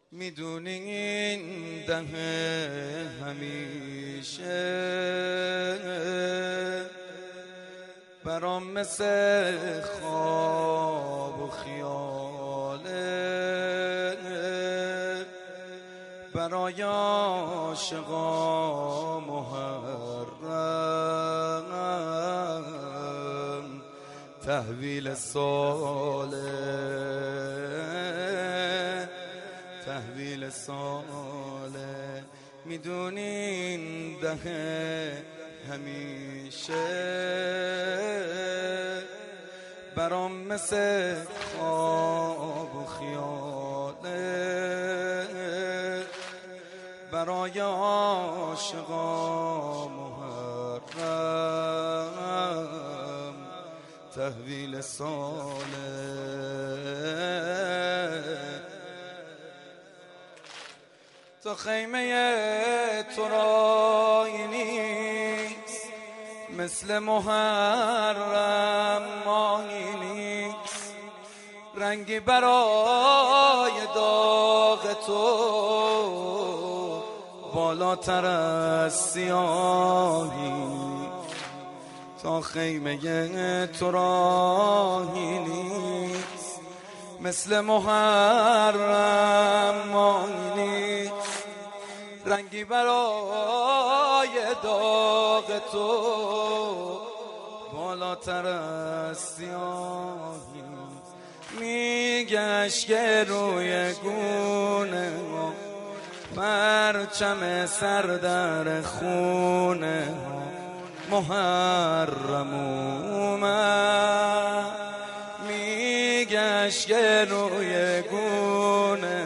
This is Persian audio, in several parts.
میدونی این دهه همیشه برام مثل خواب و خیاله، برای عاشقا محرم تحویل ساله، تحویل ساله. میدونین دهه همیشه برام مثل خواب و خیاله، برای عاشقا محرم تحویل ساله. تو خیمه تو رایی نیست، مثل محرم ماهی نیست، رنگی برای داغ تو بالاتر از سیاهی. تا خیمه تو راهی نیست، مثل محرم ماهی نیست، رنگی برای داغ تو بالاتر از سیاهی. میگشت روی گونه پرچم سر در خونه، محرم اومد. میگشت روی گونه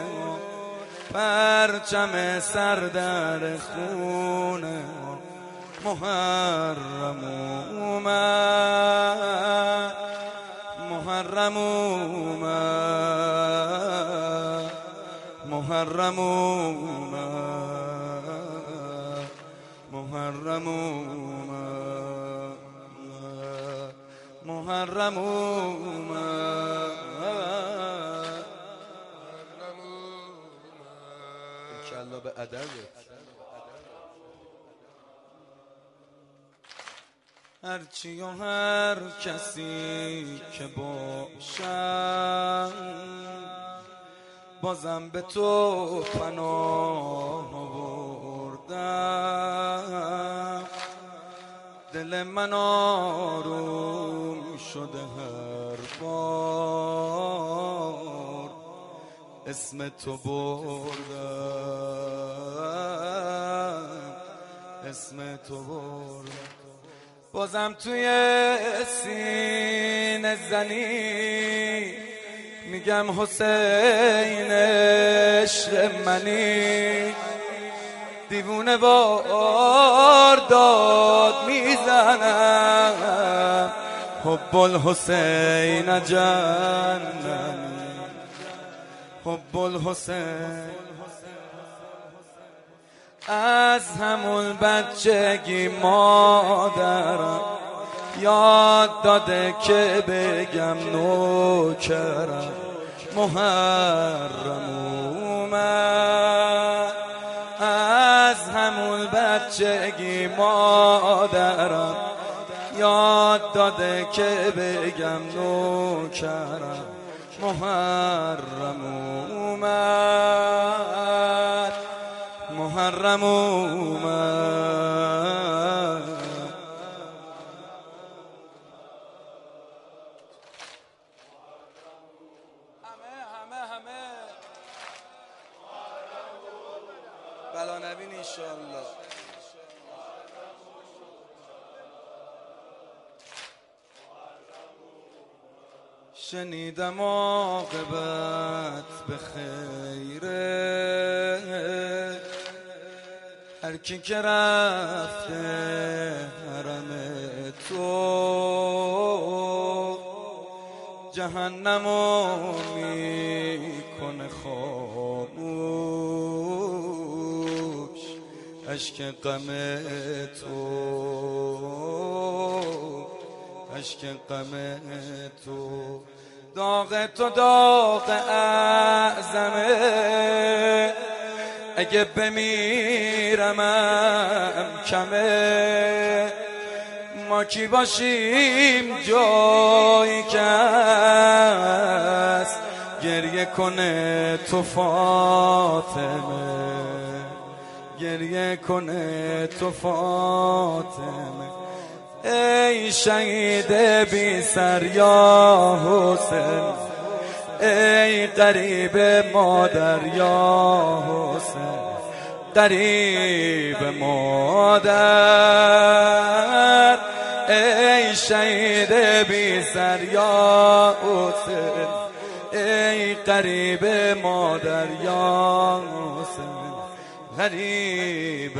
پرچم سر در خونه، محرم اومد، محرم اومد، محرم اومد، محرم اومد، محرم اومد. انشالله به ادب. هرچی و هر کسی که باشم، بازم به تو پناه آوردم. دل من آروم شده هر بار اسم تو بردم، اسم تو بردم. بازم توی سینه زنی میگم حسین عشق منی، دیوونه وار داد میزنم حب الحسین جننی، حب الحسین. از همون بچگی مادرم یاد داده که بگم نوکرم، محرم اومد. از همون بچگی مادرم یاد داده که بگم نوکرم، محرم اومد، محرم اومد. همه بلا نبین انشاءالله. شنیدم عاقبت به خیره، هر کی که رفته حرم تو جهنمو میکنه خاموش، اشک غم تو، اشک غم تو. داغ تو داغ اعظمه، اگه بمیرمم کمه، ما کی باشیم جایی کس گریه کنه تو فاطمه، گریه کنه تو فاطمه. ای شهید بی سر یا حسین، ای غریب مادر یا حسین، غریب مادر. ای شهید بی سر یا حسین، ای غریب مادر یا حسین، غریب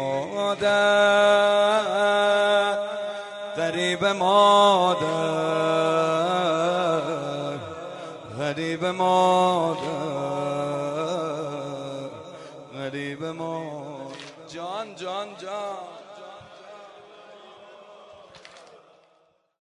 مادر، غریب مادر، غریب مادر، غریب مادر. جان جان جان.